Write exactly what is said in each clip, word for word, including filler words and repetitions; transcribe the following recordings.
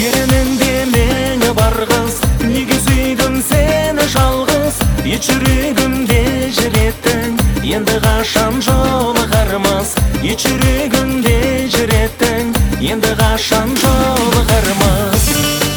Yerенінде мені барғыз, неге сүйдім сені жалғыз. Ет жүрегімде жүреттің, енді қашан жолығармыз. Ет жүрегімде жүреттің, енді қашан жолығармыз.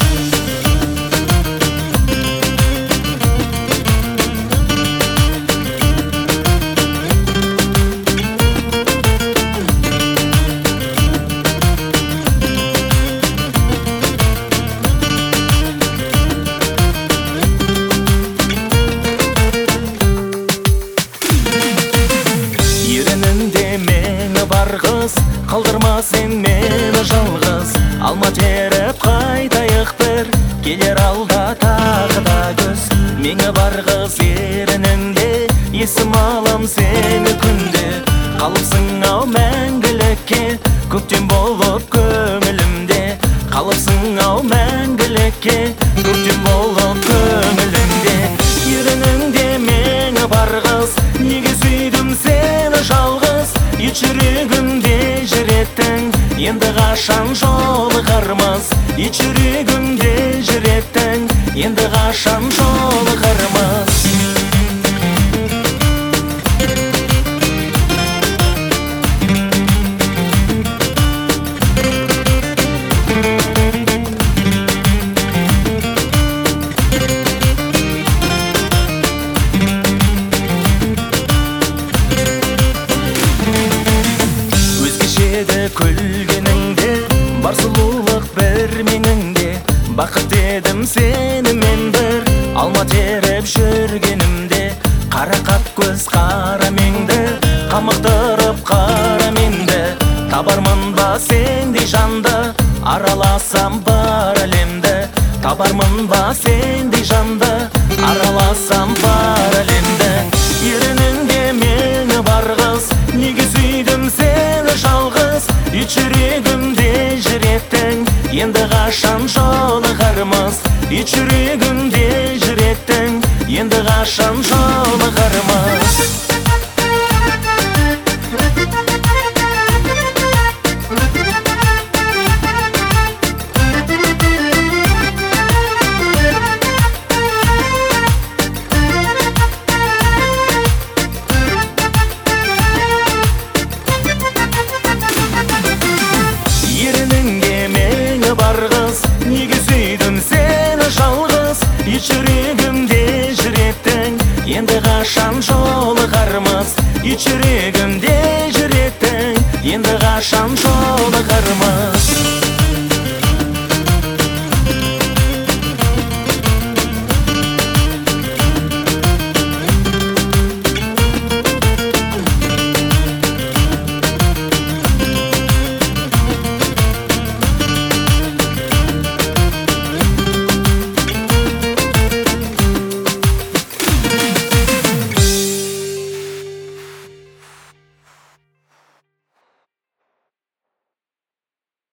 Еренінде мені барғыз, қалдырма сен мені жалғыз. Алма теріп қайтайық бір, келер алда тағы да күз. Мені барғыз еренінде, есім алам сені күнде. Қалыпсың ау мәңгілікке, көктем болып көңілімде. Қалыпсың ау мәңгілікке, көктем болып көңілімде. Еренінде мені барғыз, неге сүйдім сені жалғыз. Ет жүрегімде жүреттің, енді қашан жолығармыз. Ет жүрегімде жүреттің, енді қашан жолығармыз. Күлгеніңде, бар сұлулық бір меніңде. Бақыт едім сені мен бір, алма теріп жүргенімде. Қарақат көз қара менді, қамықтырып қара менді. Табармын ба сендей жанды, араласам бар әлемді. Табармын ба сендей жанды, араласам бар әлемді. Еренінде мені барғыз, неге сүйдім сені жалғыз. Ет жүрегімде жүреттің, енді қашан жолығармыз. Ет жүрегімде жүреттің, енді қашан жолығармыз. Барғыз, неге сүйдім сені жалғыз. Ет жүрегімде жүреттің, енді қашан жолығармыз. Ет жүрегімде жүреттің, енді қашан жолығармыз.